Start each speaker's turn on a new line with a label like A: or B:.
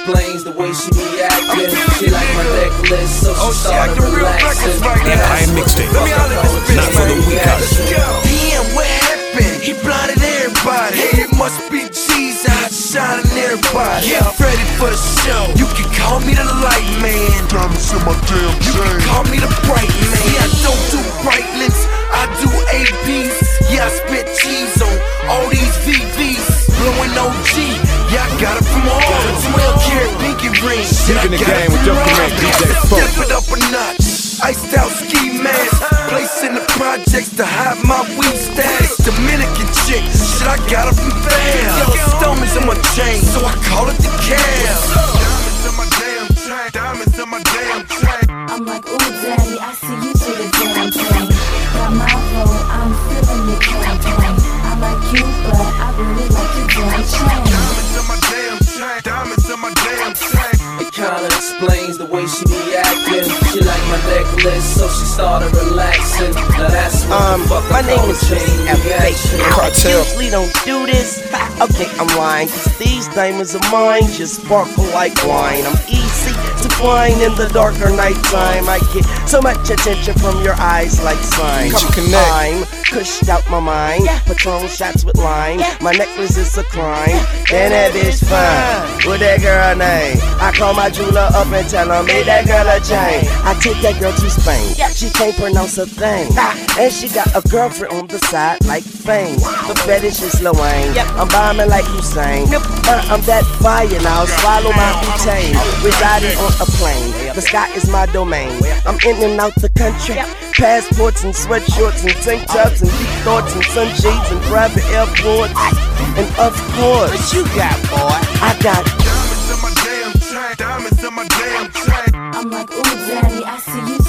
A: explains the way she be acting. She like my necklace, so she started relaxing.
B: Empire Mixtape, not for the weak-hearted.
C: Damn, what happened? He blinded everybody. It must be Jesus outshining everybody. Yeah, I'm ready for the show. You can call me the light man.
D: Diamonds in my damn chain.
C: You can call me the bright man. Yeah, I don't do bright lips, I do ABs. Yeah, I spit cheese on all these VVs. Blowing OG, yeah, I got it from all 12 karat pinky rings.
B: Deep in the game with Document DJ Funk.
C: Step it up a notch. Iced out ski mask, place in the projects to hide my weed status. Dominican chick, shit, I got it from fam. Yellow stones in my chain, so I call it the cab. Diamonds in my damn chain, diamonds in my damn chain.
E: I'm like, ooh, daddy, I see you to the damn thing. Got my flow, I'm feeling the campaign. I like you, but I really like your damn chain.
C: Diamonds in my damn chain, diamonds in my damn chain.
A: It kinda explains the way she be acting. She like my necklace, so she started relaxing. Now that's what the fuck
F: my
A: I
F: name
A: call
F: is
A: a chain reaction.
F: I usually don't do this. Okay, I'm lying, cause these diamonds of mine just sparkle like wine. I'm easy to find in the darker nighttime. I get so much attention from your eyes like signs. I'm cushed out my mind, Patron shots with lime. My necklace is a crime, and that bitch fine. With that girl name, I call my jeweler up and tell him, make that girl a chain. I take that girl to Spain, she can't pronounce a thing. And she got a girlfriend on the side like Fame. The fetish is Lil Wayne, I'm bombing like Hussein. I'm that fire now, swallow my butane. Residing on a plane, the sky is my domain. I'm in and out the country, passports and sweatshorts and tank tops and deep thoughts and sunshades and private airports. And of course, what you got, boy? I got
C: diamonds in my damn chain, diamonds in my damn chain.
E: I'm like, ooh, daddy, I see you